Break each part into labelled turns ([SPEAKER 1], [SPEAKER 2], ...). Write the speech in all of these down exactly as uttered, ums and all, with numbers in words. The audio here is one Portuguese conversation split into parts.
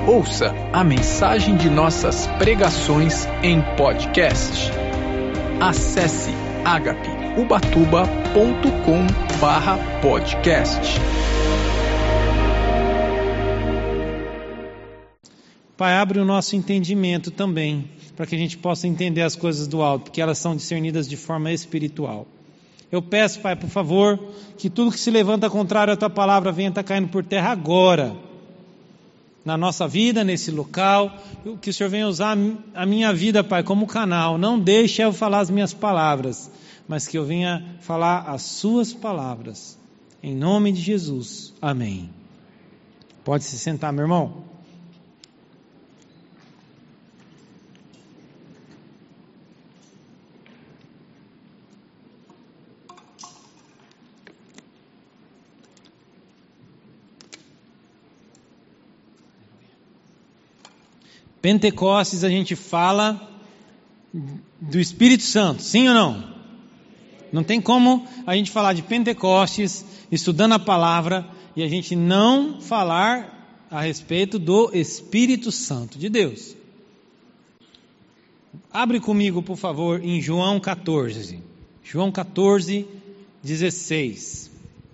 [SPEAKER 1] Ouça a mensagem de nossas pregações em podcast. Acesse agape ubatuba ponto com barra podcast.
[SPEAKER 2] Pai, abre o nosso entendimento também, para que a gente possa entender as coisas do alto, porque elas são discernidas de forma espiritual. Eu peço, Pai, por favor, que tudo que se levanta contrário à Tua palavra venha estar caindo por terra agora, na nossa vida, nesse local, que o Senhor venha usar a minha vida, Pai, como canal. Não deixe eu falar as minhas palavras, mas que eu venha falar as Suas palavras. Em nome de Jesus. Amém. Pode se sentar, meu irmão. Pentecostes, a gente fala do Espírito Santo, sim ou não? Não tem como a gente falar de Pentecostes, estudando a palavra, e a gente não falar a respeito do Espírito Santo de Deus. Abre comigo, por favor, em João catorze. João catorze, dezesseis.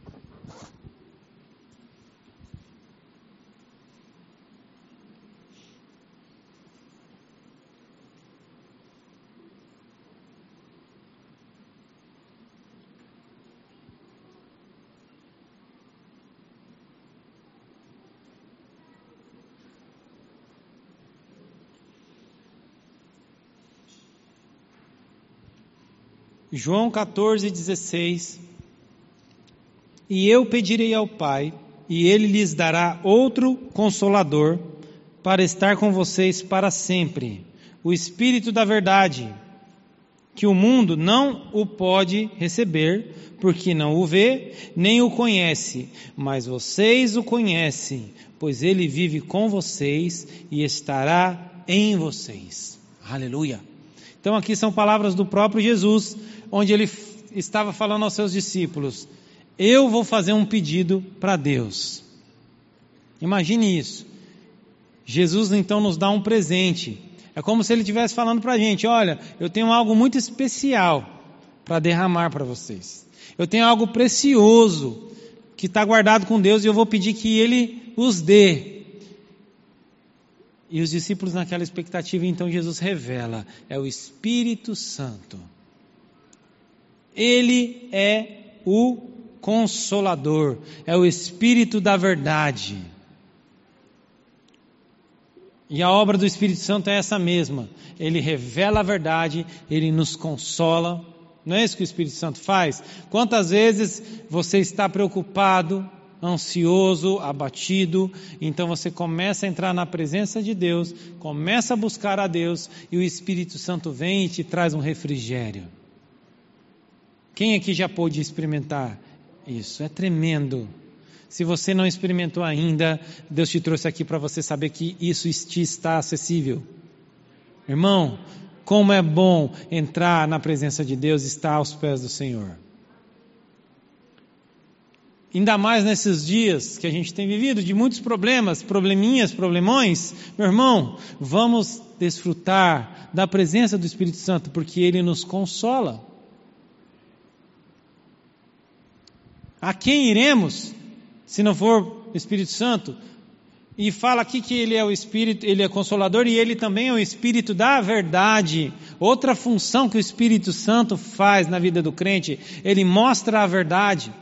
[SPEAKER 2] João catorze, dezesseis. E eu pedirei ao Pai, e Ele lhes dará outro Consolador, para estar com vocês para sempre, o Espírito da verdade, que o mundo não o pode receber, porque não o vê, nem o conhece, mas vocês o conhecem, pois Ele vive com vocês e estará em vocês. Aleluia! Então aqui são palavras do próprio Jesus, onde Ele estava falando aos seus discípulos: eu vou fazer um pedido para Deus. Imagine isso. Jesus então nos dá um presente. É como se Ele estivesse falando para a gente: olha, eu tenho algo muito especial para derramar para vocês. Eu tenho algo precioso que está guardado com Deus e eu vou pedir que Ele os dê. E os discípulos naquela expectativa, então Jesus revela: é o Espírito Santo. Ele é o Consolador, é o Espírito da verdade. E a obra do Espírito Santo é essa mesma. Ele revela a verdade, Ele nos consola. Não é isso que o Espírito Santo faz? Quantas vezes você está preocupado, ansioso, abatido, então você começa a entrar na presença de Deus, começa a buscar a Deus, e o Espírito Santo vem e te traz um refrigério. Quem aqui já pôde experimentar isso? É tremendo. Se você não experimentou ainda, Deus te trouxe aqui para você saber que isso te está acessível. Irmão, como é bom entrar na presença de Deus e estar aos pés do Senhor. Ainda mais nesses dias que a gente tem vivido, de muitos problemas, probleminhas, problemões, meu irmão, vamos desfrutar da presença do Espírito Santo, porque Ele nos consola. A quem iremos, se não for o Espírito Santo? E fala aqui que Ele é o Espírito, Ele é Consolador, e Ele também é o Espírito da verdade. Outra função que o Espírito Santo faz na vida do crente, Ele mostra a verdade.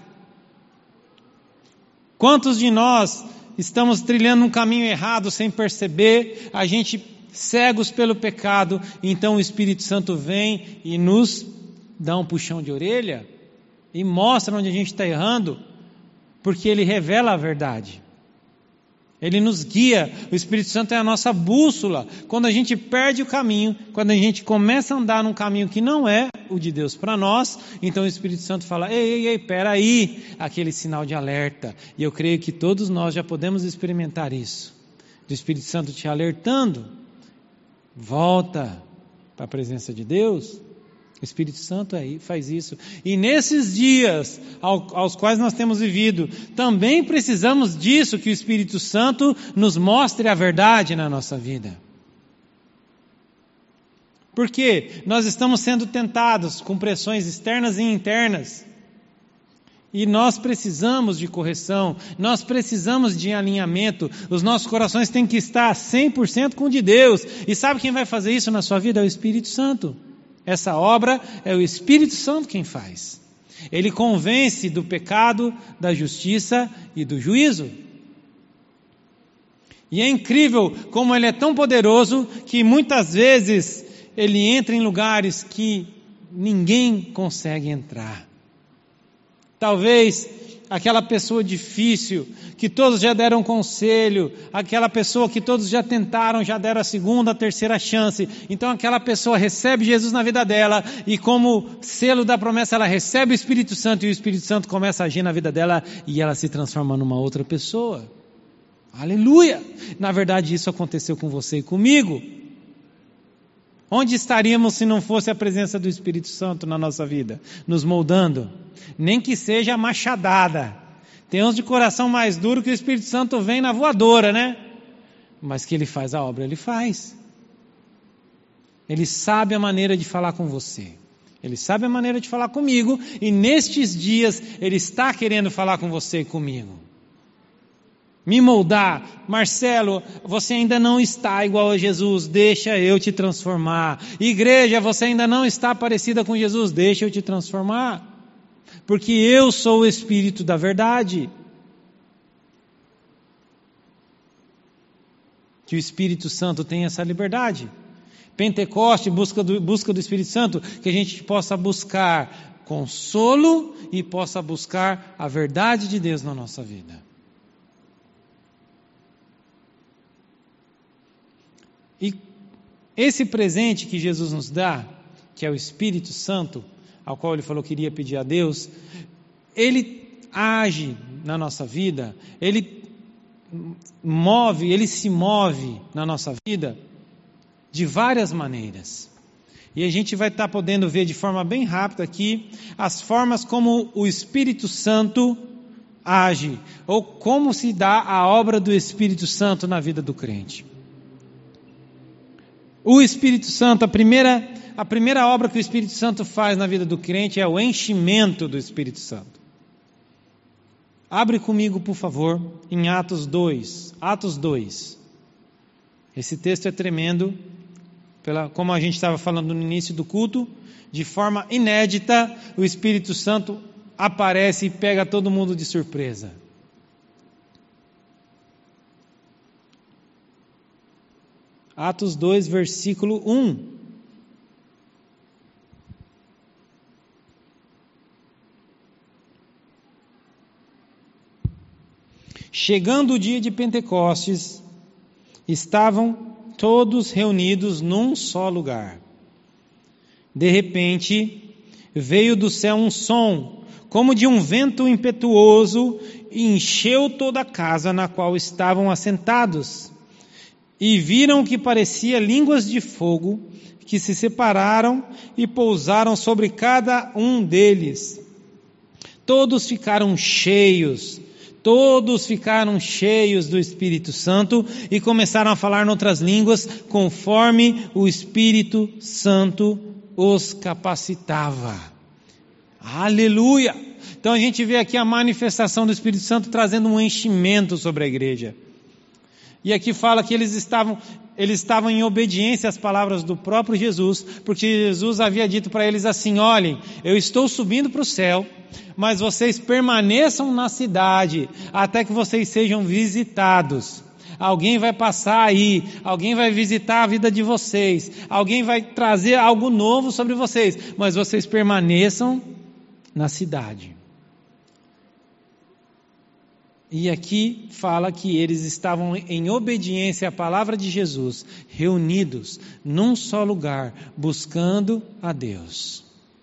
[SPEAKER 2] Quantos de nós estamos trilhando um caminho errado sem perceber, a gente cegos pelo pecado, então o Espírito Santo vem e nos dá um puxão de orelha e mostra onde a gente está errando, porque Ele revela a verdade. Ele nos guia, o Espírito Santo é a nossa bússola. Quando a gente perde o caminho, quando a gente começa a andar num caminho que não é o de Deus para nós, então o Espírito Santo fala: ei, ei, ei, peraí, aquele sinal de alerta. E eu creio que todos nós já podemos experimentar isso, do Espírito Santo te alertando: volta para a presença de Deus, O Espírito Santo aí faz isso. E nesses dias ao, aos quais nós temos vivido, também precisamos disso, que o Espírito Santo nos mostre a verdade na nossa vida. Porque nós estamos sendo tentados com pressões externas e internas. E nós precisamos de correção, nós precisamos de alinhamento, os nossos corações têm que estar cem por cento com o de Deus. E sabe quem vai fazer isso na sua vida? É o Espírito Santo. Essa obra é o Espírito Santo quem faz. Ele convence do pecado, da justiça e do juízo. E é incrível como ele é tão poderoso que muitas vezes ele entra em lugares que ninguém consegue entrar. Talvez aquela pessoa difícil, que todos já deram conselho, aquela pessoa que todos já tentaram, já deram a segunda, a terceira chance. Então aquela pessoa recebe Jesus na vida dela e como selo da promessa ela recebe o Espírito Santo e o Espírito Santo começa a agir na vida dela e ela se transforma numa outra pessoa. Aleluia! Na verdade isso aconteceu com você e comigo. Onde estaríamos se não fosse a presença do Espírito Santo na nossa vida? Nos moldando. Nem que seja machadada. Tem uns de coração mais duro que o Espírito Santo vem na voadora, né? Mas que ele faz a obra, ele faz. Ele sabe a maneira de falar com você. Ele sabe a maneira de falar comigo. E nestes dias, ele está querendo falar com você e comigo. Me moldar. Marcelo, você ainda não está igual a Jesus, deixa eu te transformar. Igreja, você ainda não está parecida com Jesus, deixa eu te transformar. Porque eu sou o Espírito da verdade. Que o Espírito Santo tenha essa liberdade. Pentecoste, busca do, busca do Espírito Santo, que a gente possa buscar consolo e possa buscar a verdade de Deus na nossa vida. E esse presente que Jesus nos dá, que é o Espírito Santo, ao qual ele falou que iria pedir a Deus, ele age na nossa vida, ele move, ele se move na nossa vida de várias maneiras. E a gente vai estar podendo ver de forma bem rápida aqui as formas como o Espírito Santo age, ou como se dá a obra do Espírito Santo na vida do crente. O Espírito Santo, a primeira, a primeira obra que o Espírito Santo faz na vida do crente é o enchimento do Espírito Santo. Abre comigo, por favor, em Atos dois. Atos dois. Esse texto é tremendo, pela, como a gente estava falando no início do culto, de forma inédita, o Espírito Santo aparece e pega todo mundo de surpresa. Atos dois, versículo um. Chegando o dia de Pentecostes, estavam todos reunidos num só lugar. De repente, veio do céu um som, como de um vento impetuoso, e encheu toda a casa na qual estavam assentados. E viram que parecia línguas de fogo, que se separaram e pousaram sobre cada um deles. Todos ficaram cheios, todos ficaram cheios do Espírito Santo e começaram a falar em outras línguas, conforme o Espírito Santo os capacitava. Aleluia! Então a gente vê aqui a manifestação do Espírito Santo trazendo um enchimento sobre a igreja. E aqui fala que eles estavam, eles estavam em obediência às palavras do próprio Jesus, porque Jesus havia dito para eles assim: olhem, eu estou subindo para o céu, mas vocês permaneçam na cidade, até que vocês sejam visitados. Alguém vai passar aí, alguém vai visitar a vida de vocês, alguém vai trazer algo novo sobre vocês, mas vocês permaneçam na cidade. E aqui fala que eles estavam em obediência à palavra de Jesus, reunidos num só lugar, buscando a Deus.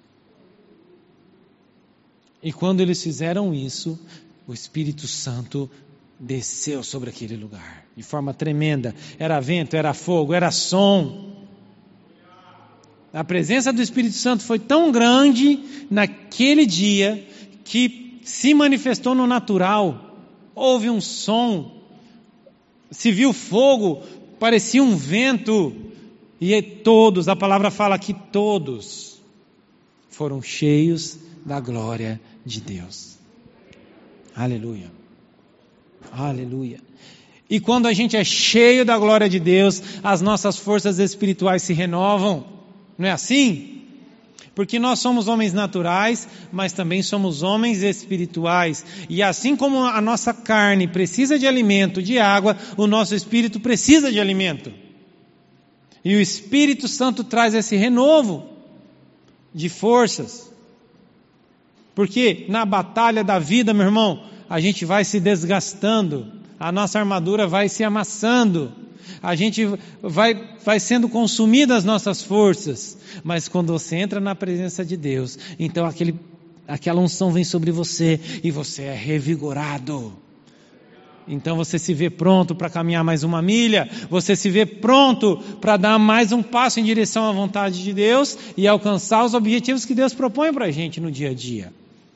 [SPEAKER 2] E quando eles fizeram isso, o Espírito Santo desceu sobre aquele lugar, de forma tremenda. Era vento, era fogo, era som. A presença do Espírito Santo foi tão grande naquele dia que se manifestou no natural. Houve um som, se viu fogo, parecia um vento, e todos, a palavra fala que todos foram cheios da glória de Deus. Aleluia. Aleluia. E quando a gente é cheio da glória de Deus, as nossas forças espirituais se renovam. Não é assim? Porque nós somos homens naturais, mas também somos homens espirituais. E assim como a nossa carne precisa de alimento, de água, o nosso espírito precisa de alimento. E o Espírito Santo traz esse renovo de forças. Porque na batalha da vida, meu irmão, a gente vai se desgastando, a nossa armadura vai se amassando, a gente vai, vai sendo consumida as nossas forças. Mas quando você entra na presença de Deus, então aquele, aquela unção vem sobre você e você é revigorado. Então você se vê pronto para caminhar mais uma milha, você se vê pronto para dar mais um passo em direção à vontade de Deus e alcançar os objetivos que Deus propõe para a gente no dia a dia.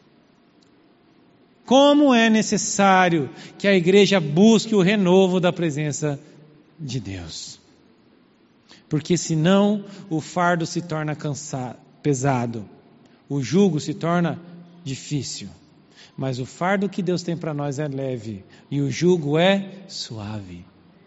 [SPEAKER 2] Como é necessário que a igreja busque o renovo da presença de Deus. Porque senão o fardo se torna cansado, pesado, o jugo se torna difícil. Mas o fardo que Deus tem para nós é leve e o jugo é suave.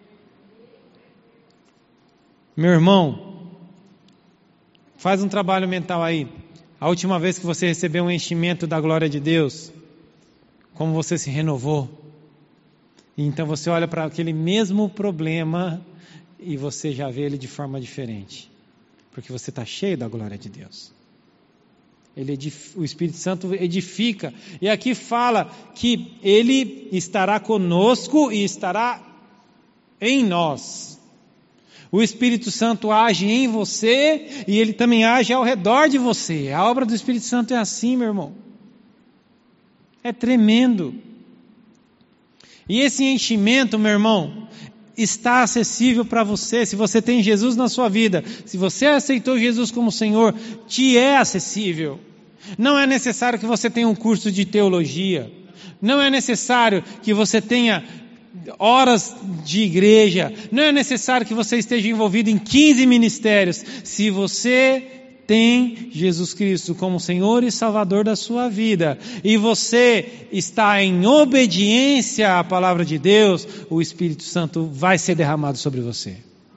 [SPEAKER 2] Meu irmão, faz um trabalho mental aí. A última vez que você recebeu um enchimento da glória de Deus, como você se renovou. E então você olha para aquele mesmo problema e você já vê ele de forma diferente. Porque você está cheio da glória de Deus. Ele edif- o Espírito Santo edifica. E aqui fala que Ele estará conosco e estará em nós. O Espírito Santo age em você e Ele também age ao redor de você. A obra do Espírito Santo é assim, meu irmão. É tremendo. E esse enchimento, meu irmão, está acessível para você. Se você tem Jesus na sua vida, se você aceitou Jesus como Senhor, te é acessível. Não é necessário que você tenha um curso de teologia. Não é necessário que você tenha horas de igreja. Não é necessário que você esteja envolvido em quinze ministérios. Se você tem Jesus Cristo como Senhor e Salvador da sua vida, e você está em obediência à palavra de Deus, o Espírito Santo vai ser derramado sobre você.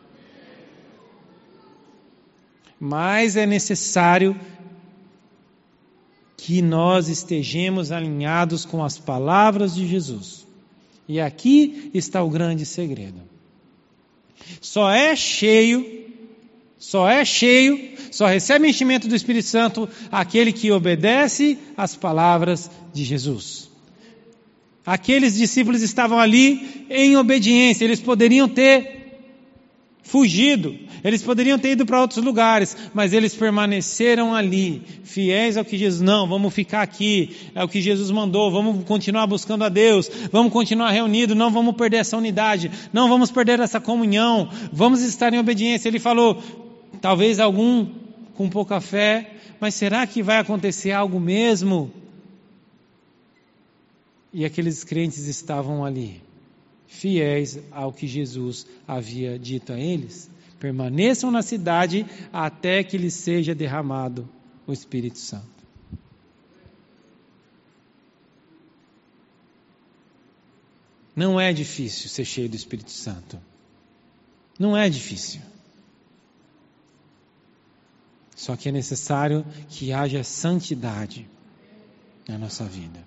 [SPEAKER 2] Mas é necessário que nós estejamos alinhados com as palavras de Jesus. E aqui está o grande segredo. Só é cheio Só é cheio, só recebe enchimento do Espírito Santo aquele que obedece às palavras de Jesus. Aqueles discípulos estavam ali em obediência, eles poderiam ter fugido, eles poderiam ter ido para outros lugares, mas eles permaneceram ali, fiéis ao que Jesus, não, vamos ficar aqui, é o que Jesus mandou, vamos continuar buscando a Deus, vamos continuar reunidos, não vamos perder essa unidade, não vamos perder essa comunhão, vamos estar em obediência. Ele falou, talvez algum com pouca fé, mas será que vai acontecer algo mesmo? E aqueles crentes estavam ali, fiéis ao que Jesus havia dito a eles. Permaneçam na cidade até que lhes seja derramado o Espírito Santo. Não é difícil ser cheio do Espírito Santo. Não é difícil. Só que é necessário que haja santidade na nossa vida.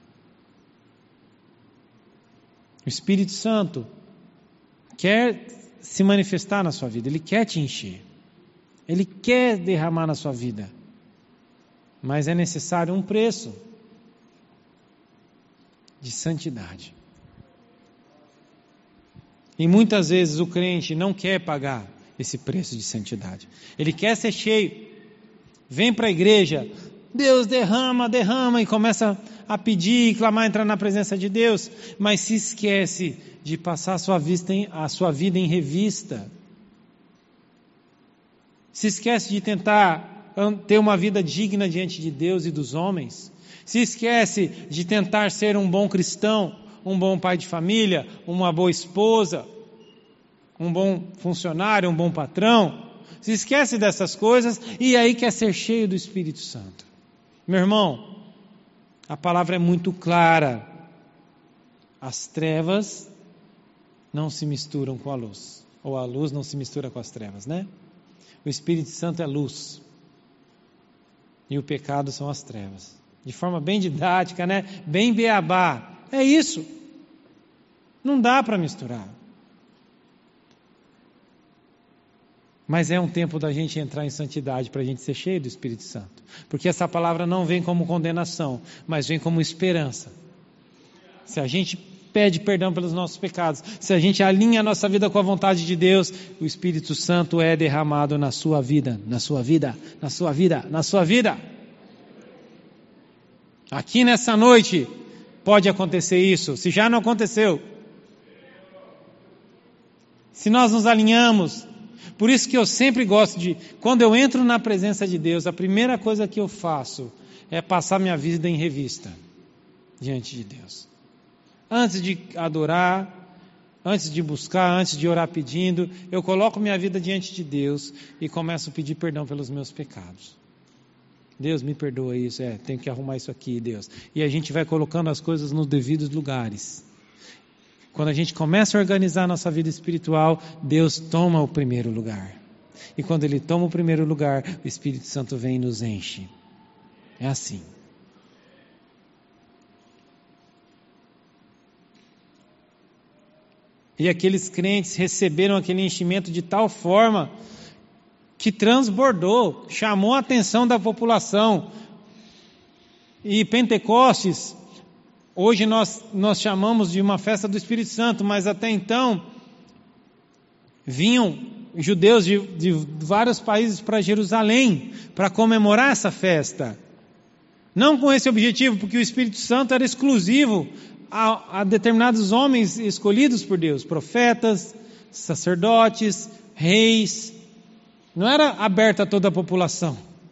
[SPEAKER 2] O Espírito Santo quer se manifestar na sua vida, Ele quer te encher, Ele quer derramar na sua vida, mas é necessário um preço de santidade. E muitas vezes o crente não quer pagar esse preço de santidade, ele quer ser cheio, vem para a igreja, Deus derrama, derrama, e começa a pedir, clamar, entrar na presença de Deus, mas se esquece de passar a sua, vista em, a sua vida em revista. Se esquece de tentar ter uma vida digna diante de Deus e dos homens. Se esquece de tentar ser um bom cristão, um bom pai de família, uma boa esposa, um bom funcionário, um bom patrão. Se esquece dessas coisas e aí quer ser cheio do Espírito Santo. Meu irmão, a palavra é muito clara. As trevas não se misturam com a luz. Ou a luz não se mistura com as trevas, né? O Espírito Santo é luz. E o pecado são as trevas. De forma bem didática, né? Bem beabá. É isso. Não dá para misturar. Mas é um tempo da gente entrar em santidade, para a gente ser cheio do Espírito Santo. Porque essa palavra não vem como condenação, mas vem como esperança. Se a gente pede perdão pelos nossos pecados, se a gente alinha a nossa vida com a vontade de Deus, o Espírito Santo é derramado na sua vida, na sua vida, na sua vida, na sua vida. Aqui nessa noite pode acontecer isso, se já não aconteceu. Se nós nos alinhamos. Por isso que eu sempre gosto de, quando eu entro na presença de Deus, a primeira coisa que eu faço é passar minha vida em revista diante de Deus. Antes de adorar, antes de buscar, antes de orar pedindo, eu coloco minha vida diante de Deus e começo a pedir perdão pelos meus pecados. Deus, me perdoa isso, é, tenho que arrumar isso aqui, Deus. E a gente vai colocando as coisas nos devidos lugares. Quando a gente começa a organizar a nossa vida espiritual, Deus toma o primeiro lugar. E quando Ele toma o primeiro lugar, o Espírito Santo vem e nos enche. É assim. E aqueles crentes receberam aquele enchimento de tal forma que transbordou, chamou a atenção da população. E Pentecostes, hoje nós, nós chamamos de uma festa do Espírito Santo, mas até então vinham judeus de, de vários países para Jerusalém para comemorar essa festa. Não com esse objetivo, porque o Espírito Santo era exclusivo a, a determinados homens escolhidos por Deus, profetas, sacerdotes, reis. Não era aberto a toda a população.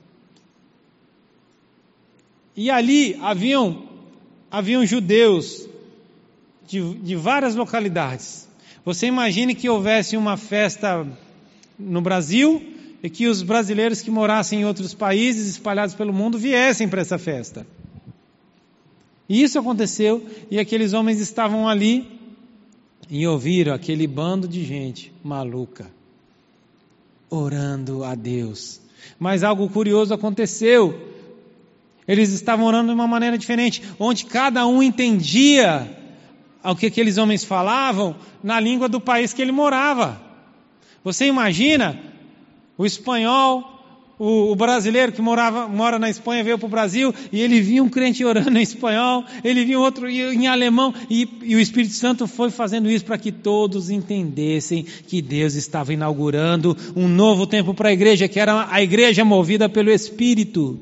[SPEAKER 2] E ali haviam, haviam judeus de, de várias localidades. Você imagine que houvesse uma festa no Brasil e que os brasileiros que morassem em outros países espalhados pelo mundo viessem para essa festa. E isso aconteceu e aqueles homens estavam ali e ouviram aquele bando de gente maluca orando a Deus. Mas algo curioso aconteceu. Eles estavam orando de uma maneira diferente, onde cada um entendia o que aqueles homens falavam na língua do país que ele morava. Você imagina o espanhol, o, o brasileiro que morava, mora na Espanha veio para o Brasil e ele via um crente orando em espanhol, ele via outro em alemão e, e o Espírito Santo foi fazendo isso para que todos entendessem que Deus estava inaugurando um novo tempo para a igreja, que era a igreja movida pelo Espírito.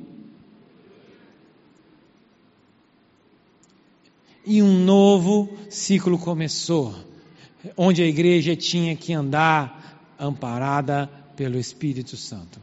[SPEAKER 2] E um novo ciclo começou, onde a igreja tinha que andar amparada pelo Espírito Santo.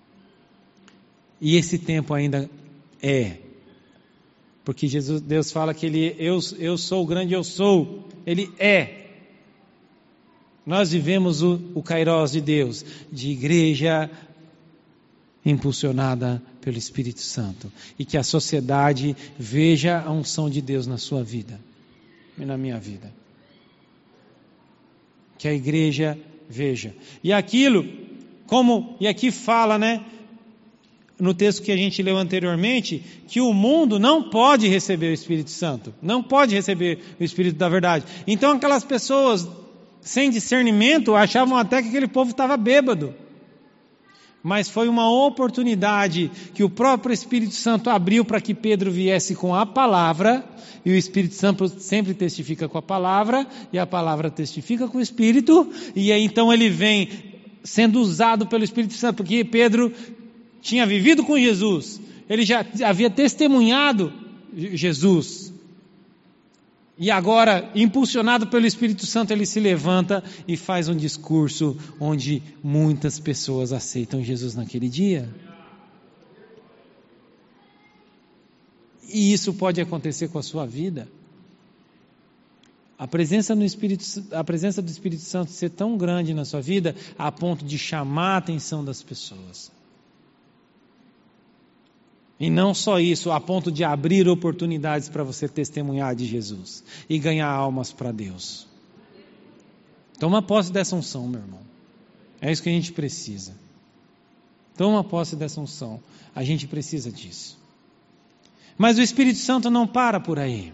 [SPEAKER 2] E esse tempo ainda é, porque Jesus, Deus fala que ele, eu, eu sou o grande eu sou, Ele é. Nós vivemos o, o Kairos de Deus, de igreja impulsionada pelo Espírito Santo. E que a sociedade veja a unção de Deus na sua vida e na minha vida. Que a igreja veja. E aquilo, como, e aqui fala, né, no texto que a gente leu anteriormente, que o mundo não pode receber o Espírito Santo. Não pode receber o Espírito da verdade. Então aquelas pessoas sem discernimento achavam até que aquele povo estava bêbado. Mas foi uma oportunidade que o próprio Espírito Santo abriu para que Pedro viesse com a palavra, e o Espírito Santo sempre testifica com a palavra, e a palavra testifica com o Espírito, e aí então ele vem sendo usado pelo Espírito Santo, porque Pedro tinha vivido com Jesus, ele já havia testemunhado Jesus, e agora, impulsionado pelo Espírito Santo, ele se levanta e faz um discurso onde muitas pessoas aceitam Jesus naquele dia. E isso pode acontecer com a sua vida. A presença, no Espírito, a presença do Espírito Santo ser tão grande na sua vida, a ponto de chamar a atenção das pessoas. E não só isso, a ponto de abrir oportunidades para você testemunhar de Jesus e ganhar almas para Deus. Toma posse dessa unção, meu irmão. É isso que a gente precisa. Toma posse dessa unção. A gente precisa disso. Mas o Espírito Santo não para por aí.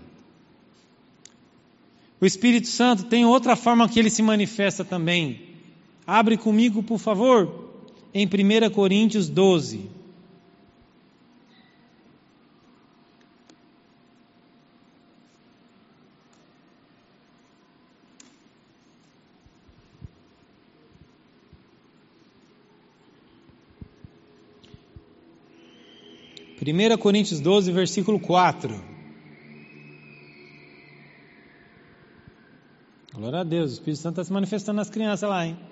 [SPEAKER 2] O Espírito Santo tem outra forma que ele se manifesta também. Abre comigo, por favor, em primeira Coríntios doze. primeira Coríntios doze, versículo quatro. Glória a Deus, o Espírito Santo está se manifestando nas crianças lá, hein?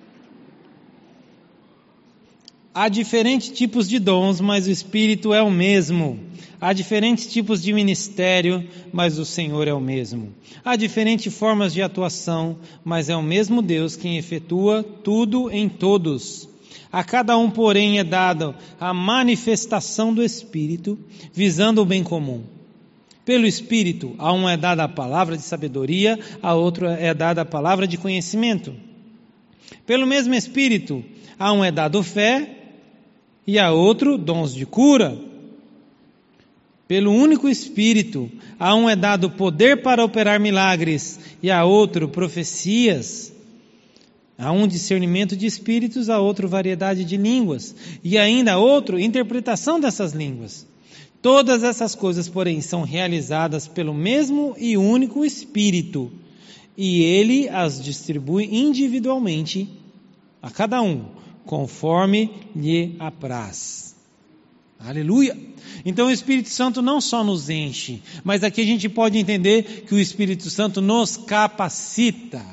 [SPEAKER 2] Há diferentes tipos de dons, mas o Espírito é o mesmo. Há diferentes tipos de ministério, mas o Senhor é o mesmo. Há diferentes formas de atuação, mas é o mesmo Deus quem efetua tudo em todos. A cada um, porém, é dada a manifestação do Espírito, visando o bem comum. Pelo Espírito, a um é dada a palavra de sabedoria, a outro é dada a palavra de conhecimento. Pelo mesmo Espírito, a um é dado fé, e a outro dons de cura. Pelo único Espírito, a um é dado poder para operar milagres, e a outro profecias. A um discernimento de espíritos, a outro variedade de línguas, e ainda a outro interpretação dessas línguas. Todas essas coisas, porém, são realizadas pelo mesmo e único Espírito, e Ele as distribui individualmente a cada um, conforme lhe apraz. Aleluia! Então o Espírito Santo não só nos enche, mas aqui a gente pode entender que o Espírito Santo nos capacita.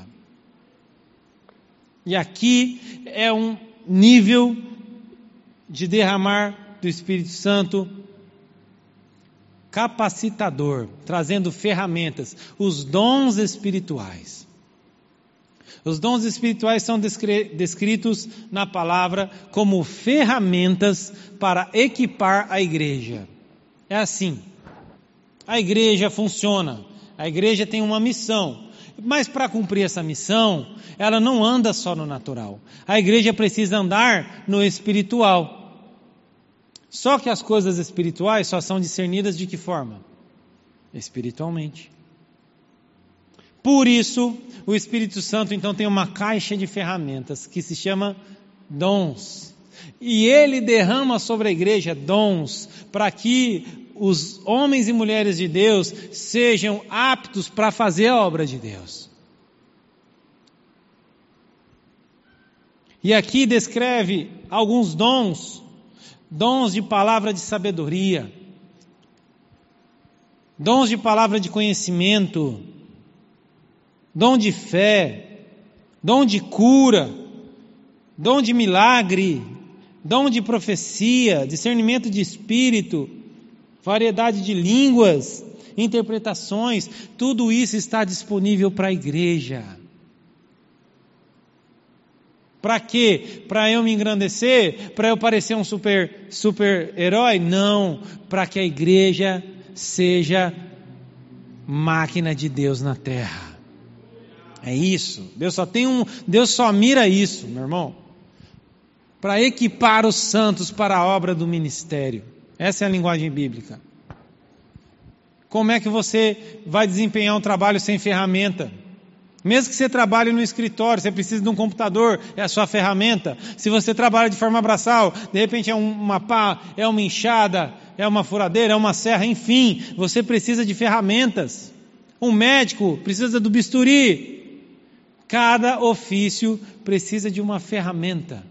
[SPEAKER 2] E aqui é um nível de derramar do Espírito Santo capacitador, trazendo ferramentas, os dons espirituais. Os dons espirituais são descritos na palavra como ferramentas para equipar a igreja. É assim, a igreja funciona, a igreja tem uma missão. Mas para cumprir essa missão, ela não anda só no natural. A igreja precisa andar no espiritual. Só que as coisas espirituais só são discernidas de que forma? Espiritualmente. Por isso, o Espírito Santo então tem uma caixa de ferramentas que se chama dons. E ele derrama sobre a igreja dons para que os homens e mulheres de Deus sejam aptos para fazer a obra de Deus. E aqui descreve alguns dons, dons de palavra de sabedoria, dons de palavra de conhecimento, dom de fé, dom de cura, dom de milagre, dom de profecia, discernimento de espírito, variedade de línguas, interpretações, tudo isso está disponível para a igreja. Para quê? Para eu me engrandecer? Para eu parecer um super, super herói? Não, para que a igreja seja máquina de Deus na terra. É isso. Deus só tem um, Deus só mira isso, meu irmão. Para equipar os santos para a obra do ministério. Essa é a linguagem bíblica. Como é que você vai desempenhar um trabalho sem ferramenta? Mesmo que você trabalhe no escritório, você precisa de um computador, é a sua ferramenta. Se você trabalha de forma braçal, de repente é uma pá, é uma enxada, é uma furadeira, é uma serra, enfim, você precisa de ferramentas. Um médico precisa do bisturi. Cada ofício precisa de uma ferramenta.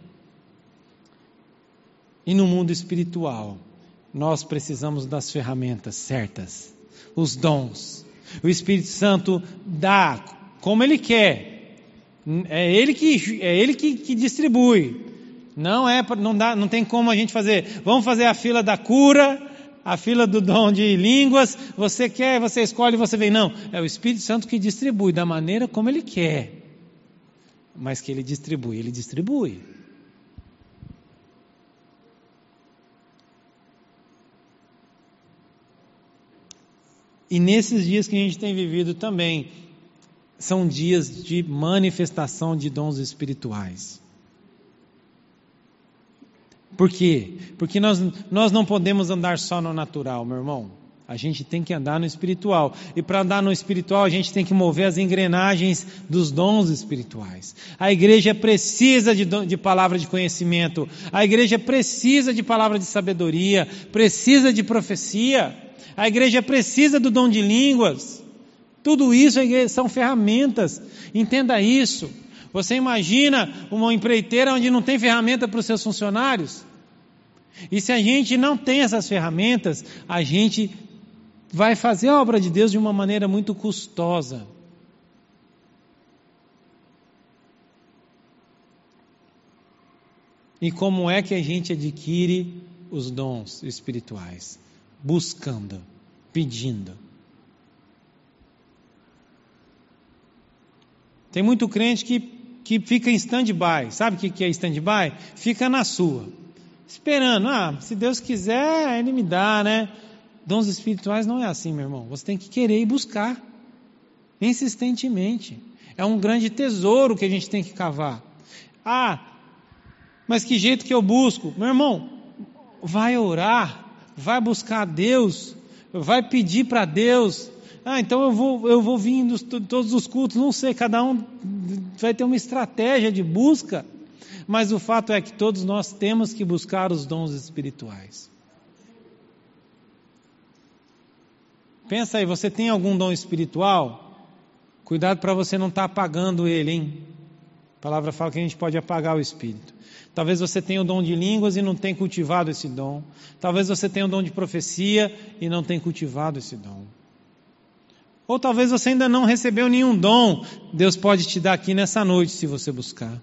[SPEAKER 2] E no mundo espiritual, nós precisamos das ferramentas certas, os dons. O Espírito Santo dá como Ele quer. É Ele que, é ele que, que distribui. Não é, não dá, não tem como a gente fazer. Vamos fazer a fila da cura a fila do dom de línguas, você quer, você escolhe, você vem. Não, é o Espírito Santo que distribui da maneira como Ele quer. Mas que Ele distribui, Ele distribui. E nesses dias que a gente tem vivido também, são dias de manifestação de dons espirituais. Por quê? Porque nós, nós não podemos andar só no natural, meu irmão. A gente tem que andar no espiritual. E para andar no espiritual, a gente tem que mover as engrenagens dos dons espirituais. A igreja precisa de, de palavra de conhecimento. A igreja precisa de palavra de sabedoria. Precisa de profecia. A igreja precisa do dom de línguas. Tudo isso são ferramentas. Entenda isso. Você imagina uma empreiteira onde não tem ferramenta para os seus funcionários? E se a gente não tem essas ferramentas, a gente vai fazer a obra de Deus de uma maneira muito custosa. E como é que a gente adquire os dons espirituais? Buscando, pedindo. Tem muito crente que, que fica em stand-by. Sabe o que é stand-by? Fica na sua, esperando. Ah, se Deus quiser, Ele me dá, né? Dons espirituais não é assim, meu irmão. Você tem que querer e buscar, insistentemente. É um grande tesouro que a gente tem que cavar. Ah, mas que jeito que eu busco? Meu irmão, vai orar, vai buscar a Deus, vai pedir para Deus. Ah, então eu vou, eu vou vir em todos os cultos. Não sei, cada um vai ter uma estratégia de busca. Mas o fato é que todos nós temos que buscar os dons espirituais. Pensa aí, você tem algum dom espiritual? Cuidado para você não estar apagando ele, hein? A palavra fala que a gente pode apagar o espírito. Talvez você tenha o dom de línguas e não tenha cultivado esse dom. Talvez você tenha o dom de profecia e não tenha cultivado esse dom. Ou talvez você ainda não recebeu nenhum dom. Deus pode te dar aqui nessa noite, se você buscar.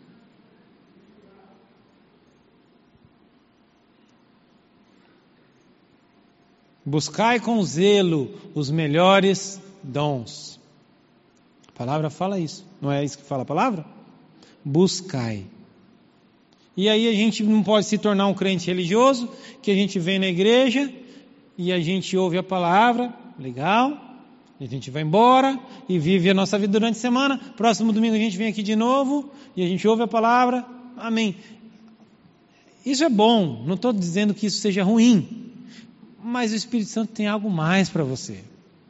[SPEAKER 2] Buscai com zelo os melhores dons. A palavra fala isso. Não é isso que fala a palavra? Buscai. E aí a gente não pode se tornar um crente religioso, que a gente vem na igreja e a gente ouve a palavra, legal, a gente vai embora e vive a nossa vida durante a semana. Próximo domingo a gente vem aqui de novo e a gente ouve a palavra, amém. Isso é bom, não estou dizendo que isso seja ruim. Mas o Espírito Santo tem algo mais para você.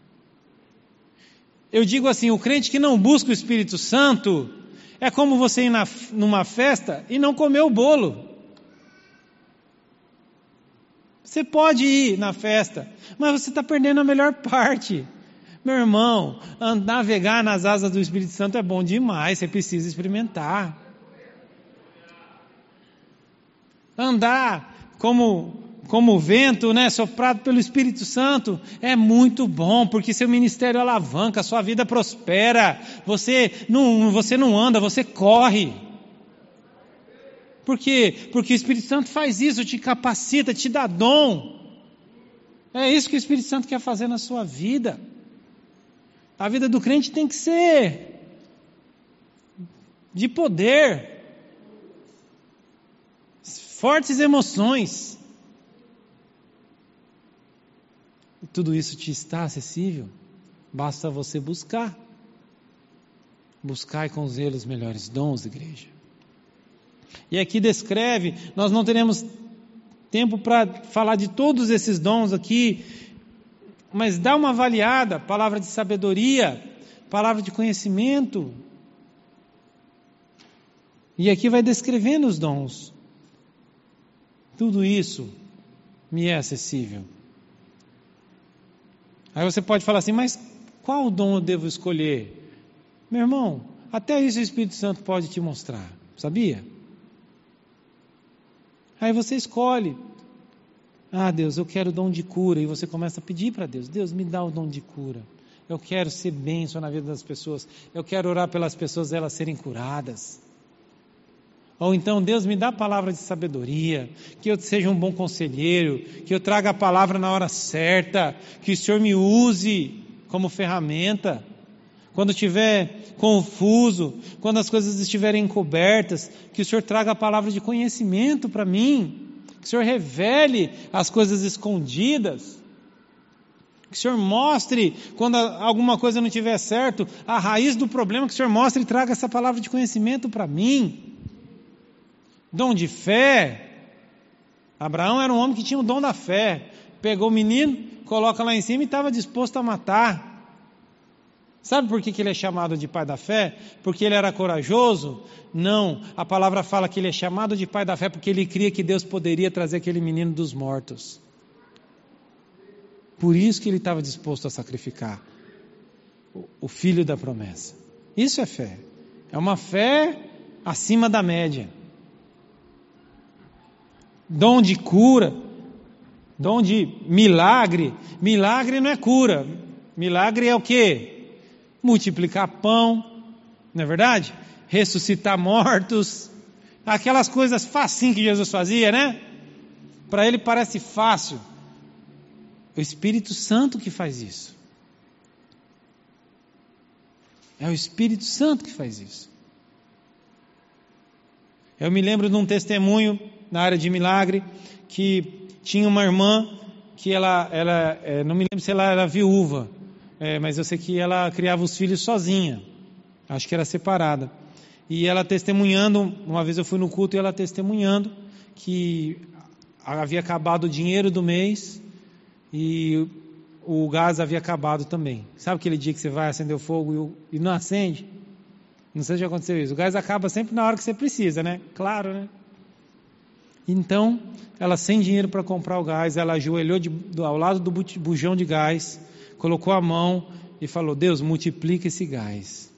[SPEAKER 2] Eu digo assim, o crente que não busca o Espírito Santo é como você ir na, numa festa e não comer o bolo. Você pode ir na festa, mas você está perdendo a melhor parte. Meu irmão, navegar nas asas do Espírito Santo é bom demais, você precisa experimentar. Andar como... como o vento, né, soprado pelo Espírito Santo, é muito bom, porque seu ministério alavanca, sua vida prospera, você não, você não anda, você corre. Por quê? Porque o Espírito Santo faz isso, te capacita, te dá dom. É isso que o Espírito Santo quer fazer na sua vida. A vida do crente tem que ser de poder, fortes emoções. E tudo isso te está acessível, basta você buscar. Buscai com zelo os melhores dons, igreja. E aqui descreve, nós não teremos tempo para falar de todos esses dons aqui, mas dá uma avaliada, palavra de sabedoria, palavra de conhecimento. E aqui vai descrevendo os dons. Tudo isso me é acessível. Aí você pode falar assim, mas qual dom eu devo escolher? Meu irmão, até isso o Espírito Santo pode te mostrar, sabia? Aí você escolhe. Ah, Deus, eu quero o dom de cura. E você começa a pedir para Deus, Deus, me dá o dom de cura. Eu quero ser bênção na vida das pessoas. Eu quero orar pelas pessoas, elas serem curadas. Ou então, Deus, me dá a palavra de sabedoria, que eu seja um bom conselheiro, que eu traga a palavra na hora certa, que o Senhor me use como ferramenta. Quando estiver confuso, quando as coisas estiverem encobertas, que o Senhor traga a palavra de conhecimento para mim, que o Senhor revele as coisas escondidas, que o Senhor mostre, quando alguma coisa não estiver certo, a raiz do problema, que o Senhor mostre e traga essa palavra de conhecimento para mim. Dom de fé. Abraão era um homem que tinha o dom da fé. Pegou o menino, coloca lá em cima e estava disposto a matar. Sabe por que que ele é chamado de pai da fé? Porque ele era corajoso? Não, a palavra fala que ele é chamado de pai da fé porque ele cria que Deus poderia trazer aquele menino dos mortos. Por isso que ele estava disposto a sacrificar o filho da promessa. Isso é fé. É uma fé acima da média. Dom de cura, dom de milagre. Milagre não é cura. Milagre é o quê? Multiplicar pão, não é verdade? Ressuscitar mortos. Aquelas coisas facinho que Jesus fazia, né? Para ele parece fácil. É o Espírito Santo que faz isso. É o Espírito Santo que faz isso. Eu me lembro de um testemunho na área de milagre, que tinha uma irmã que ela, ela é, não me lembro se ela era viúva, é, mas eu sei que ela criava os filhos sozinha, acho que era separada, e ela testemunhando, uma vez eu fui no culto e ela testemunhando que havia acabado o dinheiro do mês e o gás havia acabado também. Sabe aquele dia que você vai acender o fogo e, e não acende? Não sei se já aconteceu isso. O gás acaba sempre na hora que você precisa, né? Claro, né? Então, ela sem dinheiro para comprar o gás, ela ajoelhou de, do, ao lado do bujão de gás, colocou a mão e falou: Deus, multiplica esse gás.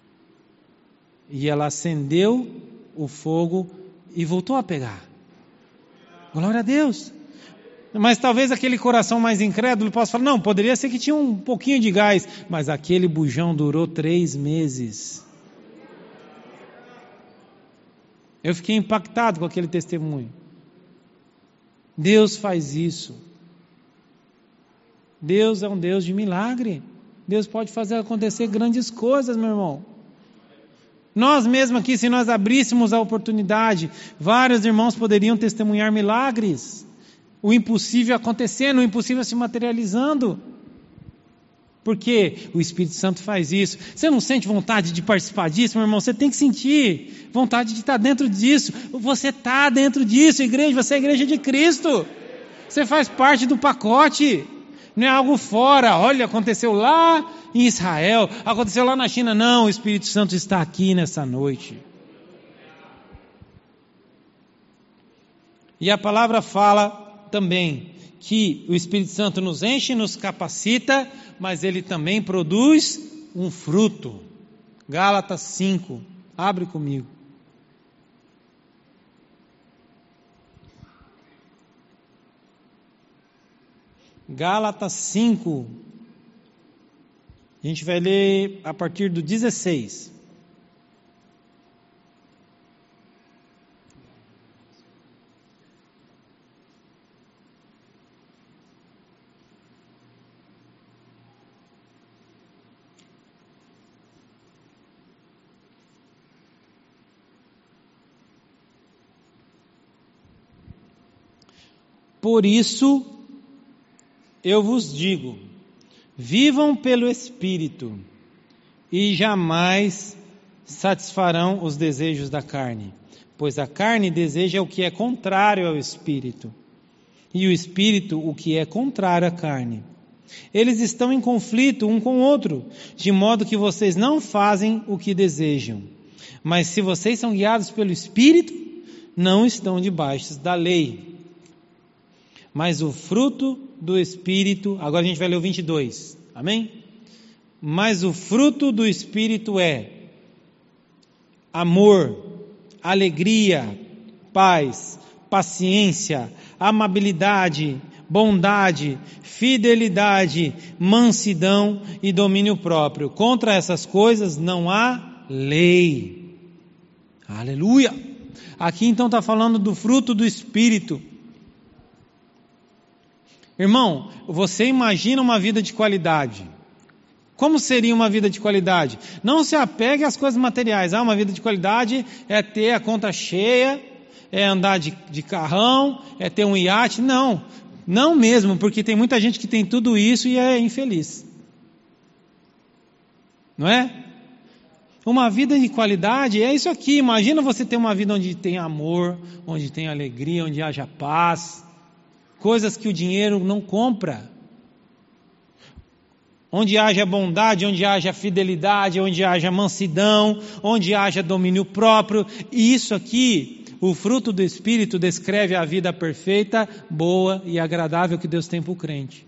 [SPEAKER 2] E ela acendeu o fogo e voltou a pegar. Glória a Deus. Mas talvez aquele coração mais incrédulo possa falar: não, poderia ser que tinha um pouquinho de gás, mas aquele bujão durou três meses. Eu fiquei impactado com aquele testemunho. Deus faz isso. Deus é um Deus de milagre. Deus pode fazer acontecer grandes coisas, meu irmão. Nós mesmos aqui, se nós abríssemos a oportunidade, vários irmãos poderiam testemunhar milagres. O impossível acontecendo, o impossível se materializando. Porque o Espírito Santo faz isso. Você não sente vontade de participar disso, meu irmão? Você tem que sentir vontade de estar dentro disso. Você está dentro disso, igreja. Você é a igreja de Cristo. Você faz parte do pacote. Não é algo fora. Olha, aconteceu lá em Israel, aconteceu lá na China. Não, o Espírito Santo está aqui nessa noite. E a palavra fala também que o Espírito Santo nos enche, nos capacita, mas ele também produz um fruto. Gálatas cinco, abre comigo. Gálatas cinco, a gente vai ler a partir do dezesseis. Por isso, eu vos digo, vivam pelo Espírito, e jamais satisfarão os desejos da carne, pois a carne deseja o que é contrário ao Espírito, e o Espírito o que é contrário à carne. Eles estão em conflito um com o outro, de modo que vocês não fazem o que desejam. Mas se vocês são guiados pelo Espírito, não estão debaixo da lei. Mas o fruto do Espírito, agora a gente vai ler o vinte e dois, amém? Mas o fruto do Espírito é amor, alegria, paz, paciência, amabilidade, bondade, fidelidade, mansidão e domínio próprio. Contra essas coisas não há lei. Aleluia! Aqui então está falando do fruto do Espírito. Irmão, você imagina uma vida de qualidade. Como seria uma vida de qualidade? Não se apegue às coisas materiais. Ah, uma vida de qualidade é ter a conta cheia, é andar de, de carrão, é ter um iate. Não, não mesmo, porque tem muita gente que tem tudo isso e é infeliz. Não é? Uma vida de qualidade é isso aqui. Imagina você ter uma vida onde tem amor, onde tem alegria, onde haja paz. Coisas que o dinheiro não compra. Onde haja bondade, onde haja fidelidade, onde haja mansidão, onde haja domínio próprio. E isso aqui, o fruto do Espírito descreve a vida perfeita, boa e agradável que Deus tem para o crente.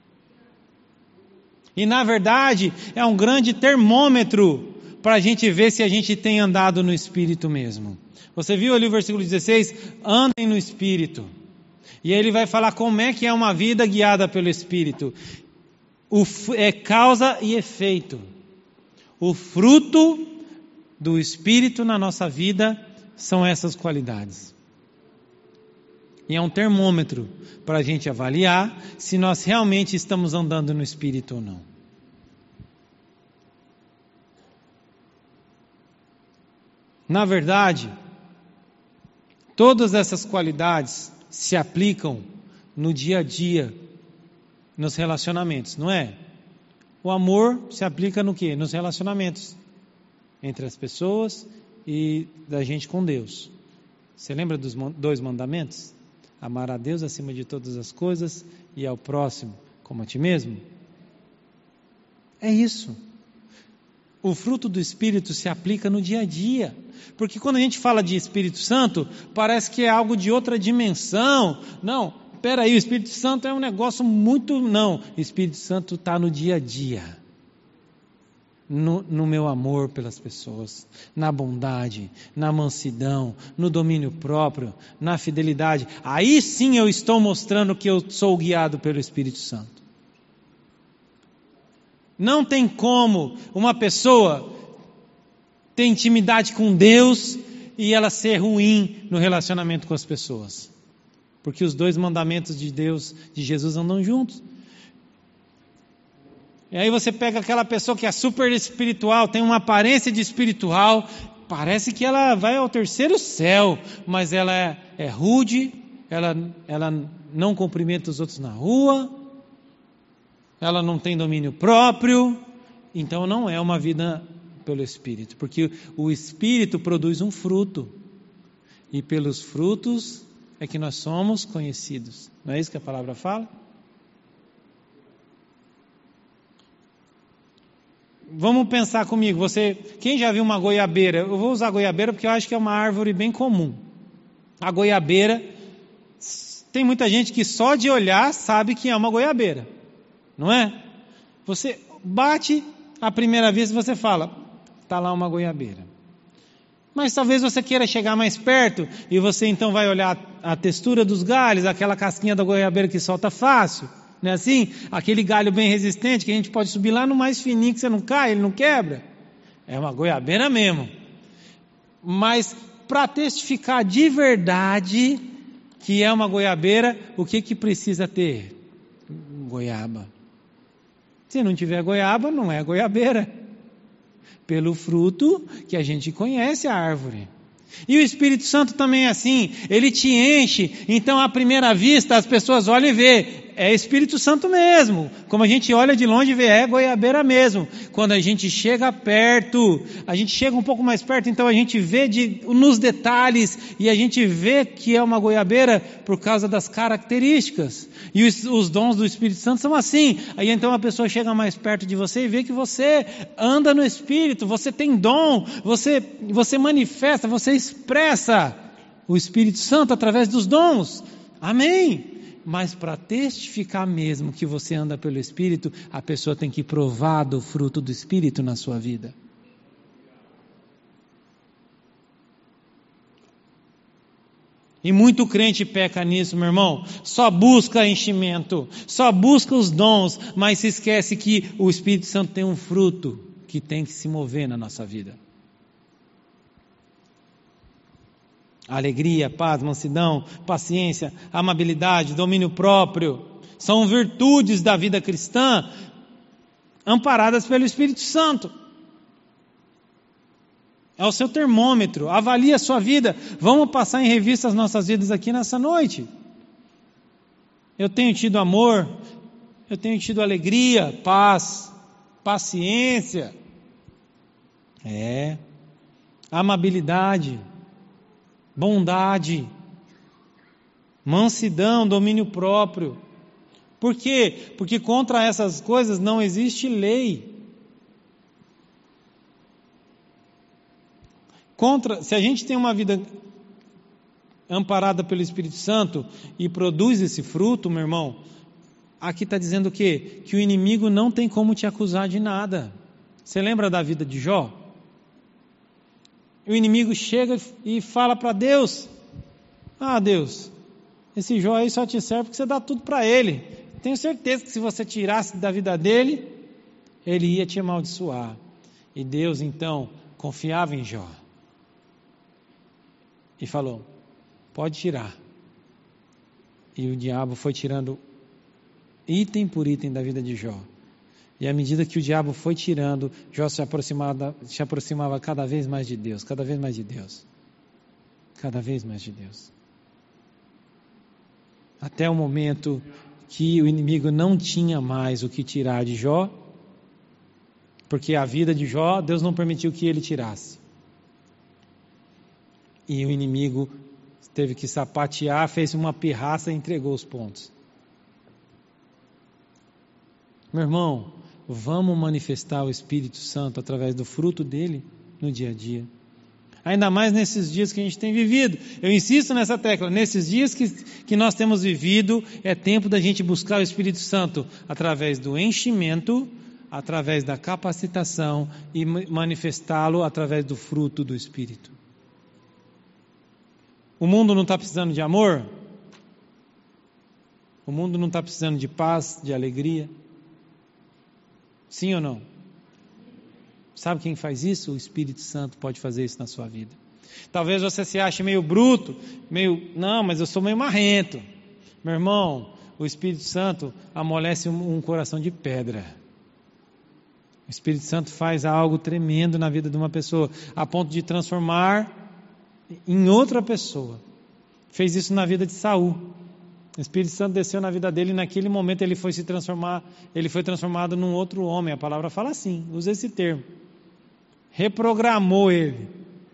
[SPEAKER 2] E na verdade, é um grande termômetro para a gente ver se a gente tem andado no Espírito mesmo. Você viu ali o versículo dezesseis? Andem no Espírito. E aí ele vai falar como é que é uma vida guiada pelo Espírito. O, é causa e efeito. O fruto do Espírito na nossa vida são essas qualidades. E é um termômetro para a gente avaliar se nós realmente estamos andando no Espírito ou não. Na verdade, todas essas qualidades se aplicam no dia a dia, nos relacionamentos, não é? O amor se aplica no quê? Nos relacionamentos entre as pessoas e da gente com Deus. Você lembra dos dois mandamentos? Amar a Deus acima de todas as coisas e ao próximo como a ti mesmo. É isso. O fruto do Espírito se aplica no dia a dia. Porque quando a gente fala de Espírito Santo, parece que é algo de outra dimensão. Não. Espera aí, o Espírito Santo é um negócio muito... Não, o Espírito Santo está no dia a dia. No, no meu amor pelas pessoas, na bondade, na mansidão, no domínio próprio, na fidelidade. Aí sim eu estou mostrando que eu sou guiado pelo Espírito Santo. Não tem como uma pessoa ter intimidade com Deus e ela ser ruim no relacionamento com as pessoas. Porque os dois mandamentos de Deus, de Jesus, andam juntos. E aí você pega aquela pessoa que é super espiritual, tem uma aparência de espiritual, parece que ela vai ao terceiro céu, mas ela é, é rude, ela, ela não cumprimenta os outros na rua, ela não tem domínio próprio, então não é uma vida pelo Espírito, porque o Espírito produz um fruto, e pelos frutos é que nós somos conhecidos. Não é isso que a palavra fala? Vamos pensar comigo. Você, quem já viu uma goiabeira? Eu vou usar goiabeira porque eu acho que é uma árvore bem comum. A goiabeira, tem muita gente que só de olhar sabe que é uma goiabeira. Não é? Você bate a primeira vez e você fala, está lá uma goiabeira. Mas talvez você queira chegar mais perto e você então vai olhar a textura dos galhos, aquela casquinha da goiabeira que solta fácil, não é assim? Aquele galho bem resistente que a gente pode subir lá no mais fininho que você não cai, ele não quebra. É uma goiabeira mesmo. Mas para testificar de verdade que é uma goiabeira, o que que precisa ter? Goiaba. Se não tiver goiaba, não é goiabeira. Pelo fruto que a gente conhece a árvore. E o Espírito Santo também é assim, ele te enche, então à primeira vista as pessoas olham e vê, é Espírito Santo mesmo, como a gente olha de longe e vê, é goiabeira mesmo. Quando a gente chega perto, a gente chega um pouco mais perto, então a gente vê de, nos detalhes, e a gente vê que é uma goiabeira por causa das características. E os, os dons do Espírito Santo são assim, aí então a pessoa chega mais perto de você e vê que você anda no Espírito, você tem dom, você, você manifesta, você expressa o Espírito Santo através dos dons. Amém? Mas para testificar mesmo que você anda pelo Espírito, a pessoa tem que provar do fruto do Espírito na sua vida. E muito crente peca nisso, meu irmão. Só busca enchimento, só busca os dons, mas se esquece que o Espírito Santo tem um fruto que tem que se mover na nossa vida. Alegria, paz, mansidão, paciência, amabilidade, domínio próprio, são virtudes da vida cristã amparadas pelo Espírito Santo. É o seu termômetro, avalie a sua vida. Vamos passar em revista as nossas vidas aqui nessa noite. Eu tenho tido amor, eu tenho tido alegria, paz, paciência, é, amabilidade, bondade, mansidão, domínio próprio. Por quê? Porque contra essas coisas não existe lei. Contra, se a gente tem uma vida amparada pelo Espírito Santo e produz esse fruto, meu irmão, aqui está dizendo o quê? Que o inimigo não tem como te acusar de nada. Você lembra da vida de Jó? O inimigo chega e fala para Deus: ah, Deus, esse Jó aí só te serve porque você dá tudo para ele. Tenho certeza que se você tirasse da vida dele, ele ia te amaldiçoar. E Deus então confiava em Jó e falou: pode tirar. E o diabo foi tirando item por item da vida de Jó. E à medida que o diabo foi tirando, Jó se aproximava, se aproximava cada vez mais de Deus, cada vez mais de Deus, cada vez mais de Deus. Até o momento que o inimigo não tinha mais o que tirar de Jó, porque a vida de Jó, Deus não permitiu que ele tirasse. E o inimigo teve que sapatear, fez uma pirraça e entregou os pontos. Meu irmão, vamos manifestar o Espírito Santo através do fruto dele no dia a dia. Ainda mais nesses dias que a gente tem vivido. Eu insisto nessa tecla, nesses dias que, que nós temos vivido, é tempo da gente buscar o Espírito Santo através do enchimento, através da capacitação e manifestá-lo através do fruto do Espírito. O mundo não está precisando de amor? O mundo não está precisando de paz, de alegria? Sim ou não? Sabe quem faz isso? O Espírito Santo pode fazer isso na sua vida. Talvez você se ache meio bruto, meio, não, mas eu sou meio marrento. Meu irmão, o Espírito Santo amolece um, um coração de pedra. O Espírito Santo faz algo tremendo na vida de uma pessoa, a ponto de transformar em outra pessoa. Fez isso na vida de Saul. O Espírito Santo desceu na vida dele e naquele momento ele foi se transformar, ele foi transformado num outro homem. A palavra fala assim, usa esse termo. Reprogramou ele.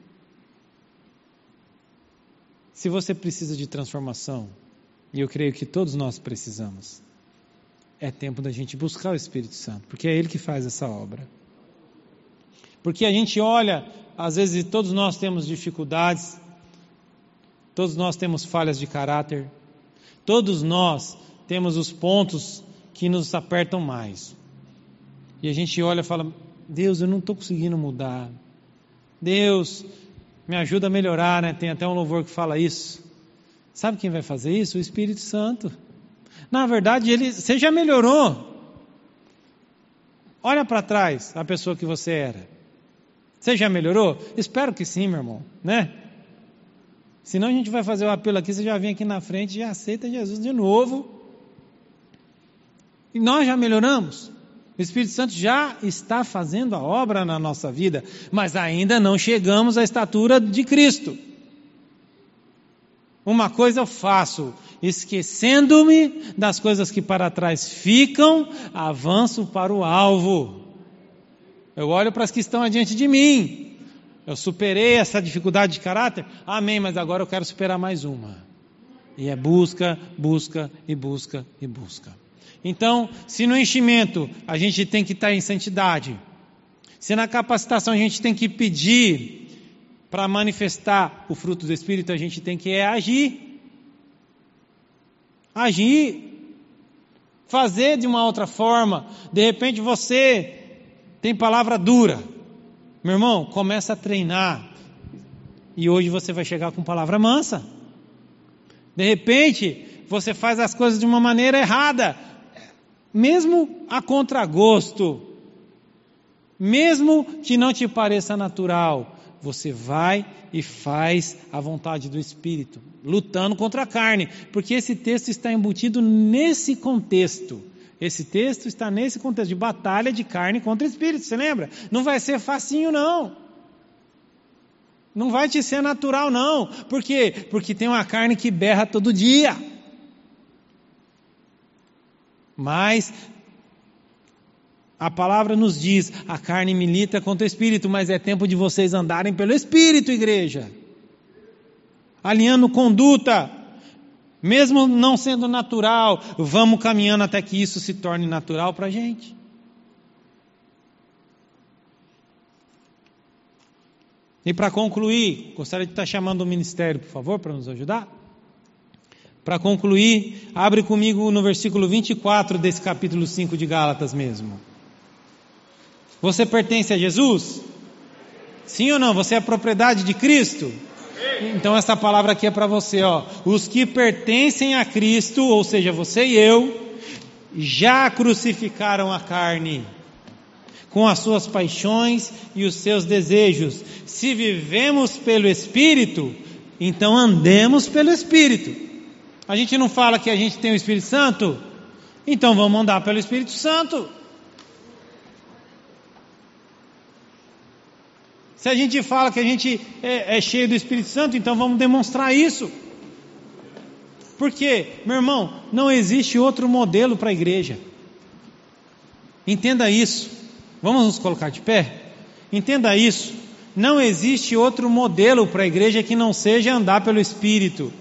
[SPEAKER 2] Se você precisa de transformação, e eu creio que todos nós precisamos, é tempo da gente buscar o Espírito Santo, porque é ele que faz essa obra. Porque a gente olha, às vezes todos nós temos dificuldades, todos nós temos falhas de caráter, todos nós temos os pontos que nos apertam mais. E a gente olha e fala: Deus, eu não estou conseguindo mudar. Deus, me ajuda a melhorar, né? Tem até um louvor que fala isso. Sabe quem vai fazer isso? O Espírito Santo. Na verdade, ele, você já melhorou. Olha para trás a pessoa que você era. Você já melhorou? Espero que sim, meu irmão, né? Senão a gente vai fazer o apelo aqui, você já vem aqui na frente e já aceita Jesus de novo. E nós já melhoramos. O Espírito Santo já está fazendo a obra na nossa vida, mas ainda não chegamos à estatura de Cristo. Uma coisa eu faço, esquecendo-me das coisas que para trás ficam, avanço para o alvo. Eu olho para as que estão adiante de mim. Eu superei essa dificuldade de caráter? Amém, mas agora eu quero superar mais uma. E é busca, busca e busca e busca. Então, se no enchimento a gente tem que estar em santidade, se na capacitação a gente tem que pedir para manifestar o fruto do Espírito, a gente tem que é agir. Agir. Fazer de uma outra forma. De repente você tem palavra dura. Meu irmão, começa a treinar. E hoje você vai chegar com palavra mansa. De repente, você faz as coisas de uma maneira errada. Mesmo a contragosto. Mesmo que não te pareça natural. você vai e faz a vontade do Espírito, lutando contra a carne, porque esse texto está embutido nesse contexto. Esse texto está nesse contexto de batalha de carne contra Espírito, você lembra? Não vai ser facinho não. Não vai te ser natural não. Por quê? Porque tem uma carne que berra todo dia. Mas a palavra nos diz, a carne milita contra o Espírito, mas é tempo de vocês andarem pelo Espírito, igreja. Alinhando conduta, mesmo não sendo natural, vamos caminhando até que isso se torne natural para a gente. E para concluir, gostaria de estar chamando o ministério, por favor, para nos ajudar. Para concluir, abre comigo no versículo vinte e quatro desse capítulo cinco de Gálatas mesmo. Você pertence a Jesus? Sim ou não? Você é propriedade de Cristo? Então essa palavra aqui é para você, ó. Os que pertencem a Cristo, ou seja, você e eu, já crucificaram a carne com as suas paixões e os seus desejos. Se vivemos pelo Espírito, então andemos pelo Espírito. A gente não fala que a gente tem o Espírito Santo? Então vamos andar pelo Espírito Santo. Se a gente fala que a gente é, é cheio do Espírito Santo, então vamos demonstrar isso. Por quê? Meu irmão, não existe outro modelo para a igreja. Entenda isso. Vamos nos colocar de pé? Entenda isso. Não existe outro modelo para a igreja que não seja andar pelo Espírito.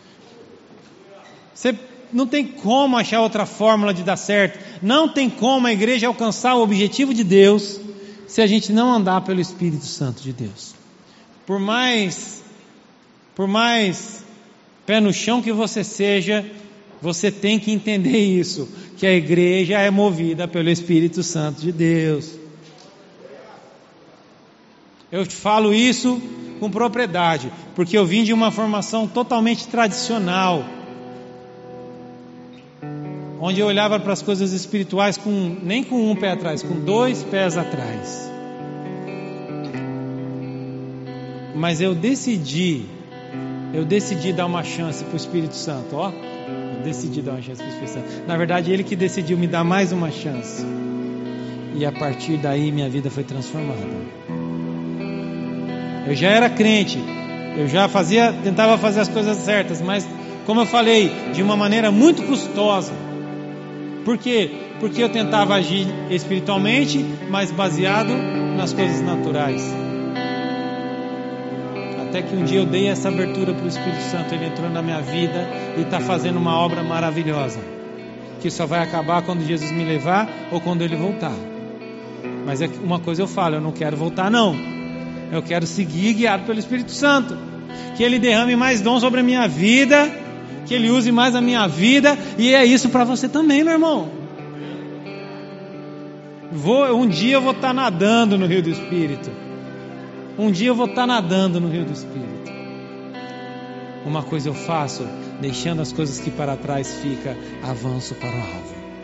[SPEAKER 2] Você não tem como achar outra fórmula de dar certo. Não tem como a igreja alcançar o objetivo de Deus se a gente não andar pelo Espírito Santo de Deus. Por mais, por mais pé no chão que você seja, você tem que entender isso, que a igreja é movida pelo Espírito Santo de Deus. Eu te falo isso com propriedade, porque eu vim de uma formação totalmente tradicional, onde eu olhava para as coisas espirituais com, nem com um pé atrás, com dois pés atrás. Mas eu decidi, eu decidi dar uma chance para o Espírito Santo, ó. Eu decidi dar uma chance para o Espírito Santo. Na verdade, ele que decidiu me dar mais uma chance. E a partir daí minha vida foi transformada. Eu já era crente, eu já fazia, tentava fazer as coisas certas, mas como eu falei, de uma maneira muito custosa. Por quê? Porque eu tentava agir espiritualmente, mas baseado nas coisas naturais. Até que um dia eu dei essa abertura para o Espírito Santo, ele entrou na minha vida e está fazendo uma obra maravilhosa, que só vai acabar quando Jesus me levar ou quando ele voltar. Mas é uma coisa eu falo, eu não quero voltar não. Eu quero seguir guiado pelo Espírito Santo, que ele derrame mais dom sobre a minha vida, que ele use mais a minha vida, e é isso para você também, meu irmão. Vou, um dia eu vou estar nadando no Rio do Espírito. Um dia eu vou estar nadando no Rio do Espírito. Uma coisa eu faço, deixando as coisas que para trás fica, avanço para o alvo.